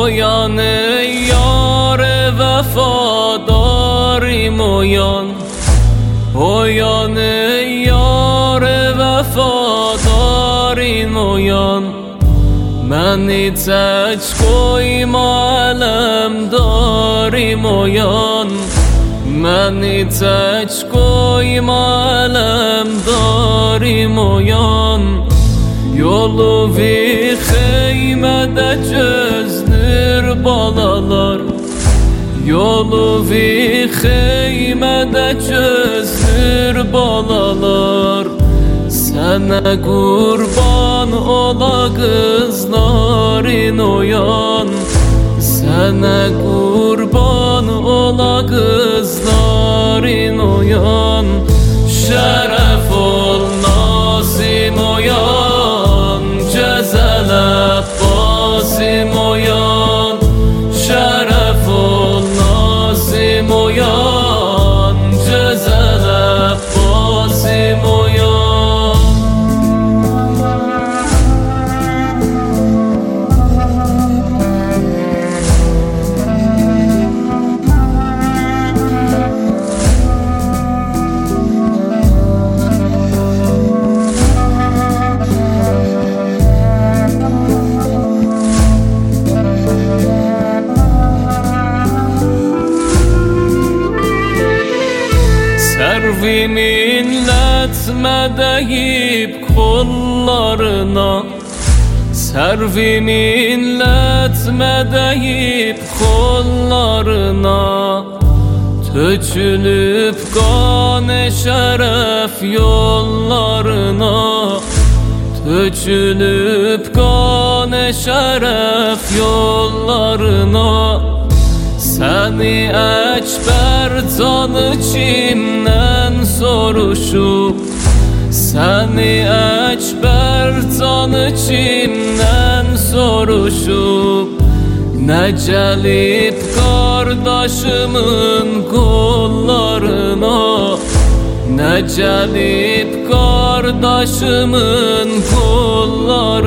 Oyan ey yar vefadarim oyan. Oyan ey yar vefadarim oyan. Məni tək qoyma aləmdarim oyan. Məni tək qoyma aləmdarim oyan. Yolu vi xeymədə gözlür balalar. Yolu vi xeymədə gözlür balalar. Sənə qurban ola qızların oyan. Sənə qurban ola qızların oyan. Şərəf ol Nazim oyan. Cəzəl Əbbasim oyan. Şərəf ol Nazim oyan. Cəzəl Əbbasim oyan. Servi millet mədəyib kollarına. Servi millet mədəyib kollarına. Tökülüb qan-ı şərəf yollarına. Tökülüb qan-ı şərəf yollarına. Səni Əkbər canı kimdən soruşub? Səni Əkbər canı kimdən soruşub? Nə gəlib qardaşımın qollarına? Nə gəlib qardaşımın qollarına?